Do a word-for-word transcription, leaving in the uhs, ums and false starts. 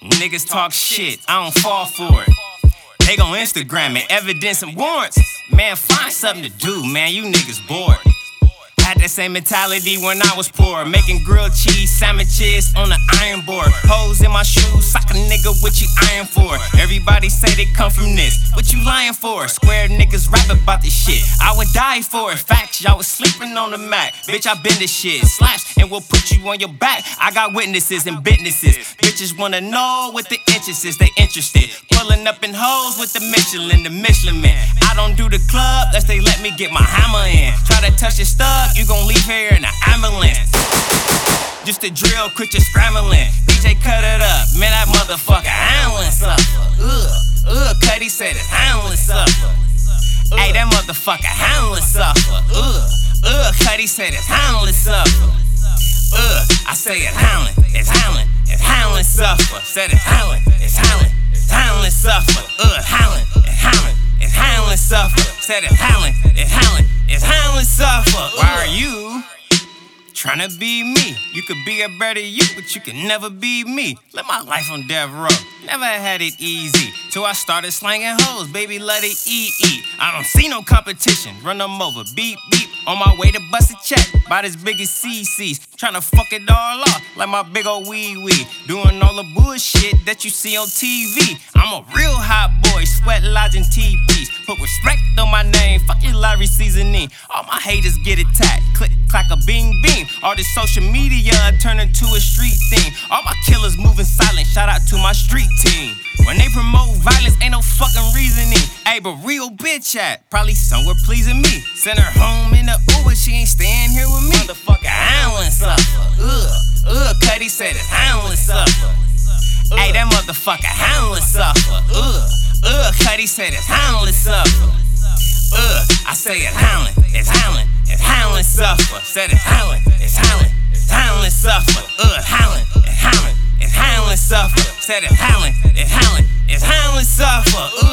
Niggas talk shit, I don't fall for it. They gon' Instagram it, evidence and warrants. Man, find something to do, man, you niggas bored. Had that same mentality when I was poor, making grilled cheese sandwiches on the iron board. Hoes in my shoes, sock a nigga what you iron for. Everybody say they come from this, what you lying for? Square niggas rap about this shit, I would die for it. Facts, y'all was sleeping on the Mac. Bitch, I been this shit, slash and we'll put you on your back. I got witnesses and businesses. Bitches wanna know what the inches is, they interested. Pulling up in hoes with the Michelin, the Michelin man. I don't do the club unless they let me get my hammer in. Try to touch your stud, you gon' leave here in an ambulance. Just a drill, quit your scrambling. D J cut it up, man, that motherfucker handling suffer. Ugh, ugh, Cuddy said it's handling suffer. Ayy, that motherfucker handling suffer. Ugh, ugh, Cuddy said it's handling suffer. Ugh, I say it's handling, it's handling, it's handling suffer. Said it's handling, it's handling, it's handling suffer. Ugh, handling, it's handling, it's handling suffer. Said it's handling, it's handling, it's handling suffer. Why are you tryna be me? You could be a better you, but you can never be me. Live my life on death row, never had it easy. Till I started slanging hoes, baby, let it eat, eat. I don't see no competition, run them over, beep, beep. On my way to bust a check, about as big as C C's. Tryna fuck it all off, like my big ol' wee wee. Doing all the bullshit that you see on T V. I'm a real hot boy, sweat lodging teepees. Put respect on my name, fuck your Larry seasoning. All my haters get attacked, click, clack a bing, bing. All this social media turn into a street thing. All my killers moving silent, shout out to my street team. When they promote violence, ain't no fucking reasoning. Ayy, but real bitch at, probably somewhere pleasing me. Send her home in the Uber, she ain't staying here with me. Motherfucker, handling suffer. Ugh, ugh, Cuddy said it's handling suffer. Ayy, that motherfucker handling suffer. Ugh, ugh, Cuddy said it's handling suffer. Ugh, I say it's handling, it's handling, it's handling suffer. Said it's handling, it's handling, it's handling suffer. Ugh, handling, it's handling, it's handling suffer. Said it's handling, it's handling, it's handling suffer. Ugh.